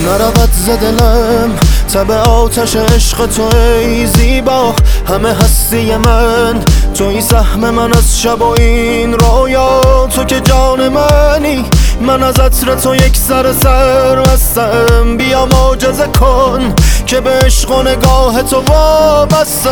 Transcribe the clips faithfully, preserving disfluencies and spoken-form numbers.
نرود ز دلم تب آتش عشق تو ای زیبا. همه هستی من توی سهم من از شب و این رویا. تو که جان منی من از عطر تو یک سر سر هستم. بیا معجزه کن که به عشق و نگاه تو وابستم.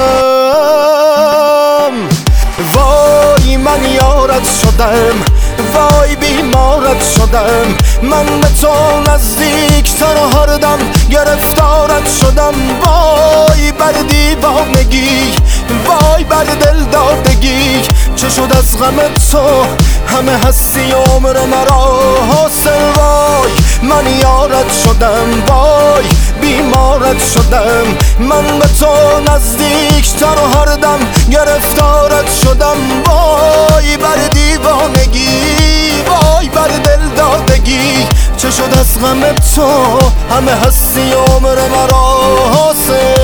وای من یارت شدم، وای بیمارت شدم. من به تو نزدیکتر و هر دم گرفتارت شدم. وای بر دیوانگی، وای بر دل دادگی. چه شد از غم تو همه هستی عمر مرا حاصل. وای من یارت شدم، وای بیمارت شدم. من به تو نزدیکتر و هر دم گرفتارت شدم. وای بر دیوانگی، وای بر دل دادگی. چه شد از غم تو همه هستی عمر مرا حاصل.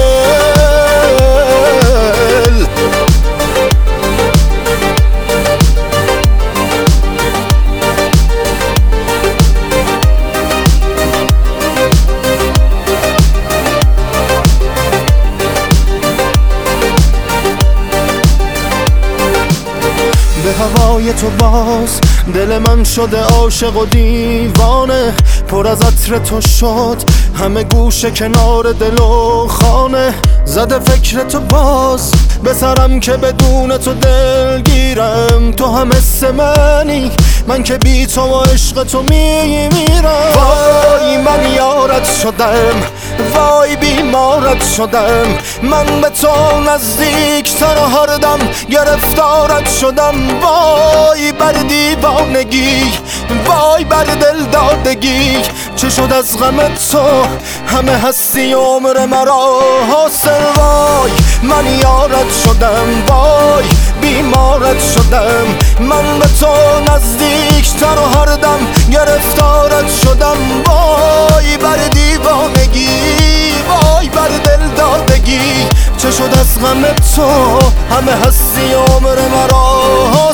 به هوای تو باز دل من شده عاشق و دیوانه. پر از عطر تو شد همه گوشه کنار دل و خانه. زده فکر تو باز به سرم که بدون تو دلگیرم. تو هم حس منی من که بی تو و عشق تو میمیرم. وای من یارت شدم، وای بیمارت شدم. من به تو نزدیکتر و هر دم گرفتارت شدم. وای بر دیوانگی، وای بر دل دادگی. چه شد از غم تو همه هستی عمر مرا حاصل. وای من یارت شدم، وای بیمارت شدم. من به تو نزدیکتر و هر دم گرفتارت شدم. وای بر دیوانگی، وای بر دل دادگی. چه شد از غم تو همه هستی عمر مرا